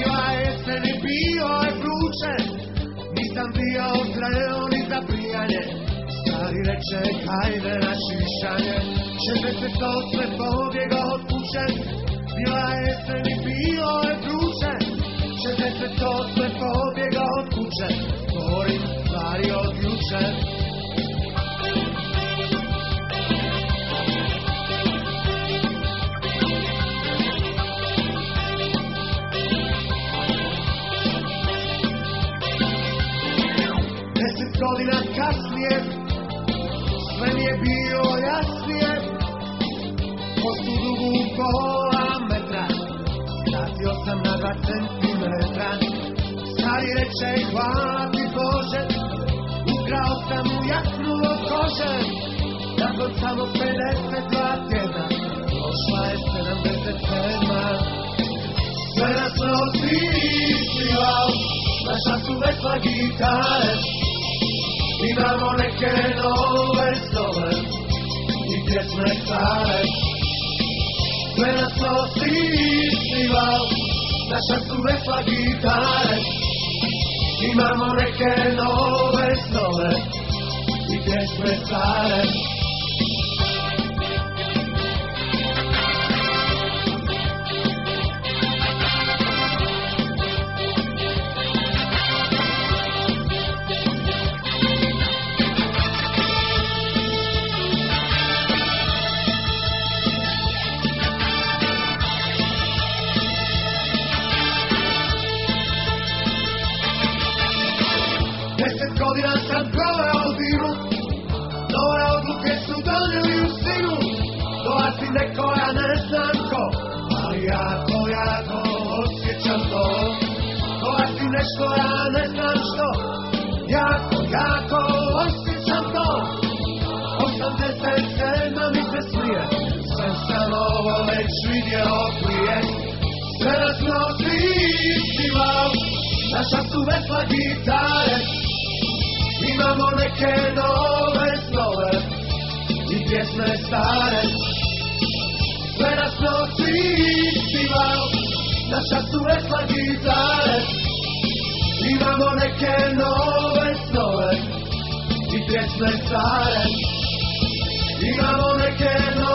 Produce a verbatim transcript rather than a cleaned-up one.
Bila jesen i bio je vruće, nisam bio zreo ni za prijanje. Stari reče, hajde na šišanje, šezdeset osme pobjegao od kuće. Bila jesen i bio je vruće, šezdeset osme pobjegao od kuće. Govorim stvari od juče. Deset godina kasnije sve mi je bilo jasnije. Postu dugu pola metra vratio sam na dva centimetra. Stari reče, hvala ti Bože, ukrao sam mu jaknu od kože. Nakon samo pedeset dva tjedna došla je sedamdeset sedma. Sve nas nosi stilao, naša su vesla gitare. Imamo neke nove snove i pjesme stare. Sve nas nosi stilao, naša su vesla gitare. Imamo neke nove snove i pjesme stare. Deset godina sam proveo u dimu, nove odluke su donijeli u sinu. Dolazi neko, ja ne znam ko, ali jako, jako osjećam to. Dolazi nešto, ja ne znam što, jako, jako osjećam to. Osamdeset sedma mi se smije, sve sam ovo već vidio prije. Sve nas nosi isti val, naša su vesla gitare. Imamo neke nove snove i pjesme stare. Sve nas nosi isti val, naša su vesla gitare. Imamo neke nove snove i pjesme stare. Imamo neke nove